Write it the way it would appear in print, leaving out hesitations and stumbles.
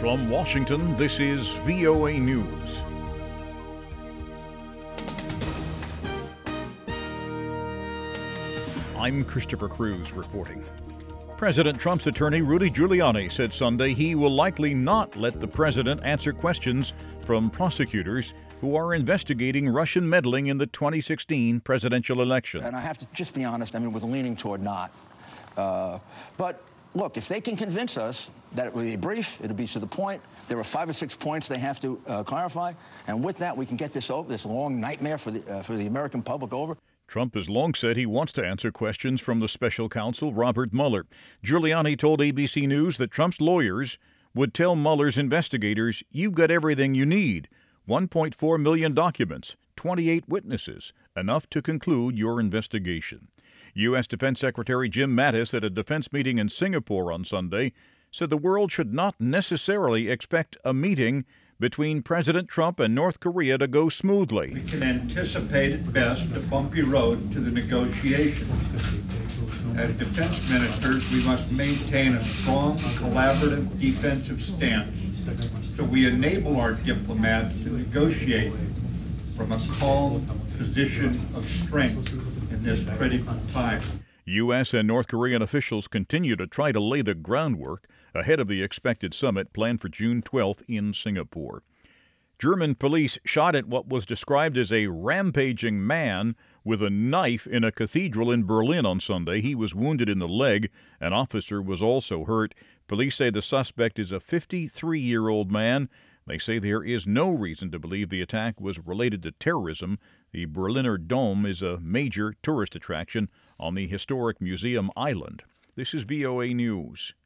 From Washington, this is VOA News. I'm Christopher Cruz reporting. President Trump's attorney Rudy Giuliani said Sunday he will likely not let the president answer questions from prosecutors who are investigating Russian meddling in the 2016 presidential election. And I have to just be honest, we're leaning toward not. But look, if they can convince us that it will be brief, it'll be to the point, there are 5 or 6 points they have to clarify, and with that we can get this long nightmare for the American public over. Trump has long said he wants to answer questions from the special counsel Robert Mueller. Giuliani told ABC News that Trump's lawyers would tell Mueller's investigators, "You've got everything you need. 1.4 million documents, 28 witnesses, enough to conclude your investigation." U.S. Defense Secretary Jim Mattis at a defense meeting in Singapore on Sunday said the world should not necessarily expect a meeting between President Trump and North Korea to go smoothly. We can anticipate at best a bumpy road to the negotiations. As defense ministers, we must maintain a strong, collaborative, defensive stance so we enable our diplomats to negotiate from a calm position of strength in this critical time. U.S. and North Korean officials continue to try to lay the groundwork ahead of the expected summit planned for June 12th in Singapore. German police shot at what was described as a rampaging man with a knife in a cathedral in Berlin on Sunday. He was wounded in the leg. An officer was also hurt. Police say the suspect is a 53-year-old man. They say there is no reason to believe the attack was related to terrorism. The Berliner Dome is a major tourist attraction on the historic museum island. This is VOA News.